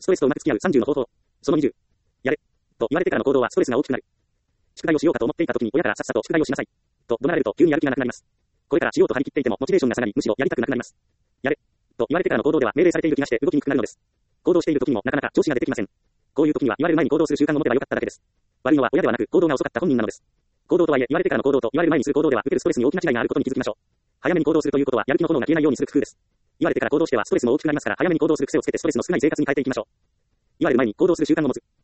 ストレスとうまく付き合う30の方法。その20。やれ。と言われてからの行動はストレスが大きくなる。宿題をしようかと思っていた時に親からさっさと宿題をしなさい。と怒鳴られると急にやる気がなくなります。これからしようと張り切っていてもモチベーションが下がり、むしろやりたくなくなります。やれ。と言われてからの行動では命令されている気がして動きにくくなるのです。行動している時にもなかなか調子が出てきません。こういう時には言われる前に行動する習慣を持てばよかっただけです。悪いのは親ではなく行動が遅かった本人なのです。行動とはいえ言われてからの行動と言われる前にする行動では受けるストレスに大きな違いがあることに気づきましょう。早めに行動するということはやる気の炎が消えないようにする工夫です。言われてから行動してはストレスも大きくなりますから早めに行動する癖をつけてストレスの少ない生活に変えていきましょう。言われる前に行動する習慣を持つ。